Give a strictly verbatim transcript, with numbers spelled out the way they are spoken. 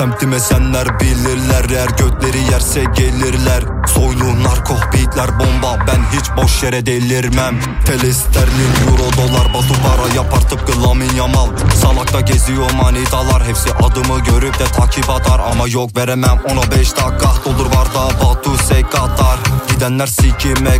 Semtime senler bilirler, eğer götleri yerse gelirler. Soylu narko beatler bomba, ben hiç boş yere delirmem. TL sterlin euro dolar, Batu para yapar tıpkı Lamin Yamal. Salakta geziyor manitalar, hepsi adımı görüp de takip atar. Ama yok veremem ona beş dakika, doldur var da Batu sek atar. Gidenler sikime